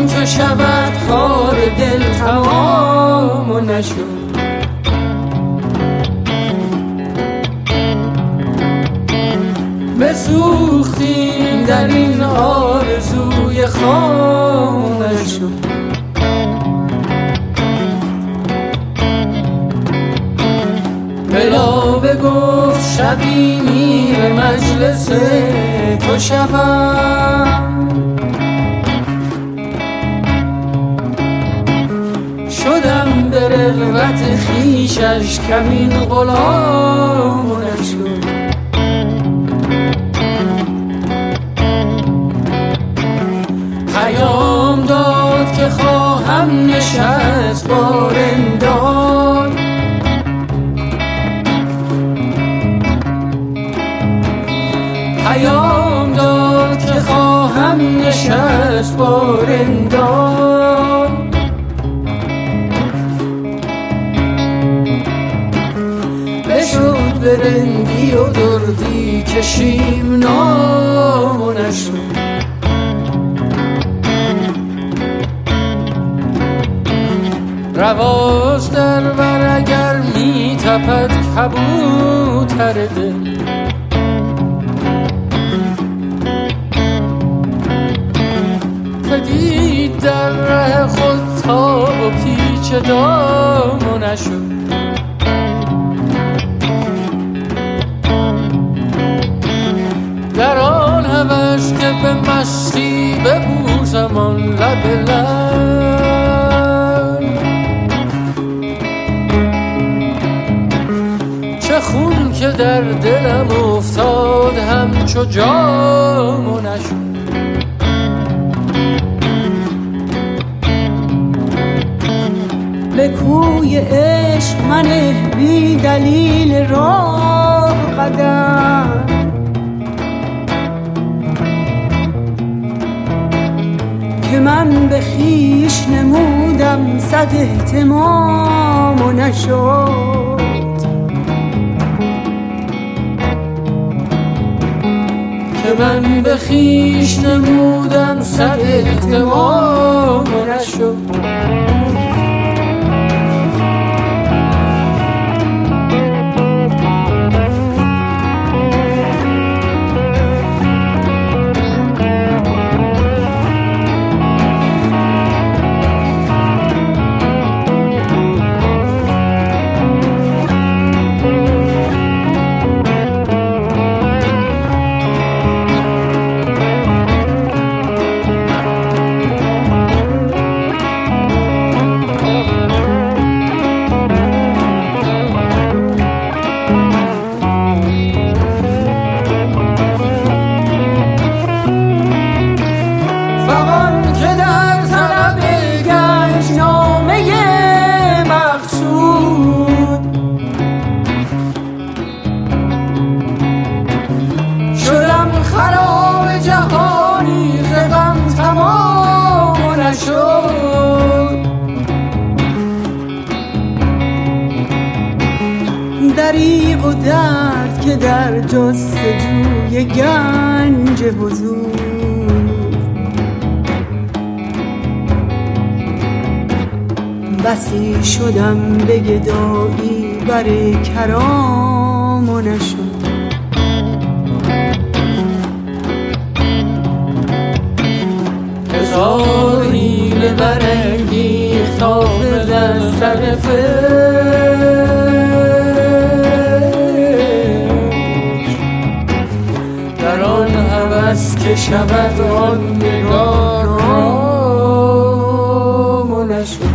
که شود کار دل تمام و نشد. بسوختیم در این آرزوی خام شد. بلا بگفت شبی میر مجلس تو شبم، شدم به رغبت خویشش کمین غلام و نشد. پیام داد که خواهم نشست با رندان، پیام داد که خواهم نشست با رندان. بشد به رندی و دردی کشیم نام و نشد. رواز در بر اگر می تپد کبوتر دل، پدید در ره خود تاب و پیچ دام و نشد. در آن هوس که به مستی ببوسم آن لب لعل، چه خون که در دلم افتاد همچو جام و نشد. به کوی عشق منه بی دلیل راه قدم، که من به خویش نمودم صد اهتمام و نشد. که من به خویش نمودم صد اهتمام و نشد. دریغ و درد که در جستجوی گنج حضور، بسی شدم به گدایی بر کرام و نشد. هزار حیله برانگیخت حافظ از سر در آن هوس که شود آن نگار رام و نشد.